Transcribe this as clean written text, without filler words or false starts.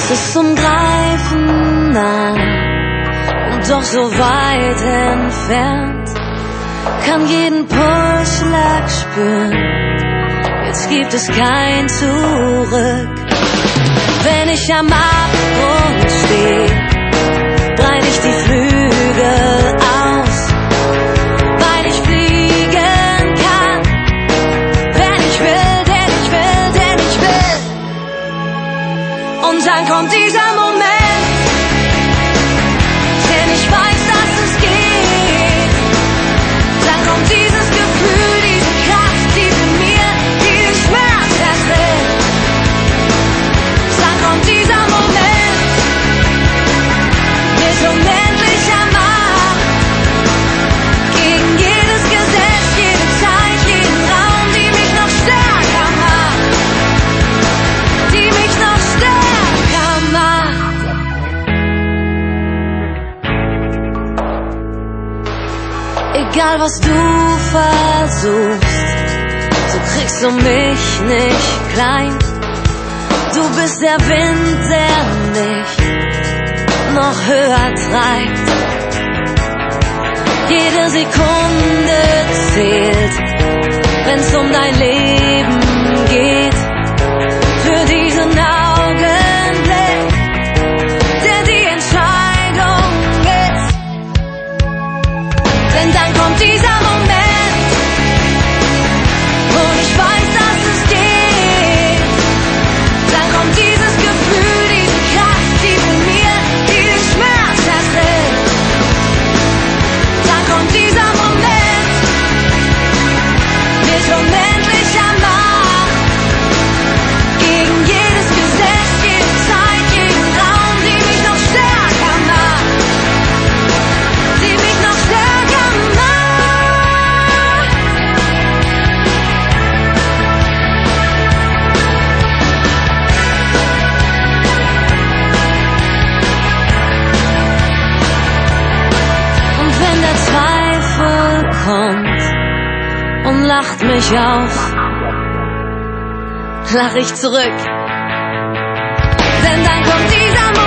Es ist zum Greifen nah und doch so weit entfernt. Kann jeden Pulsschlag spüren, jetzt gibt es kein Zurück. Wenn ich am Abgrund stehe, breite ich die Flügel aus, weil ich fliegen kann, wenn ich will, denn ich will, denn ich will. Und dann kommt dieser Moment, denn ich weiß, dass es geht. Dann kommt dieses Gefühl, diese Kraft, die in mir, die den Schmerz erträgt. Dann kommt dieser Moment mit unendlicher Macht, gegen jedes Gesetz, jede Zeit, jeden Raum, die mich noch stärker macht, die mich noch stärker macht. Egal was du versuchst, so kriegst du mich nicht klein. Du bist der Wind, der mich noch höher treibt. Jede Sekunde zählt, wenn's um dein Leben geht. Für diesen Augenblick, der die Entscheidung ist. Denn dann kommt dieser Moment, und ich weiß, dass es geht. Dann kommt dieses Gefühl, diese Kraft, die in mir, die den Schmerz erträgt. Dann kommt dieser Moment mit unendlicher Macht, gegen jedes Gesetz, jede Zeit, jeden Raum, die mich noch stärker macht, die mich noch stärker macht. Und wenn der Zweifel kommt und lacht mich auf, lach ich zurück. Denn dann kommt dieser Moment,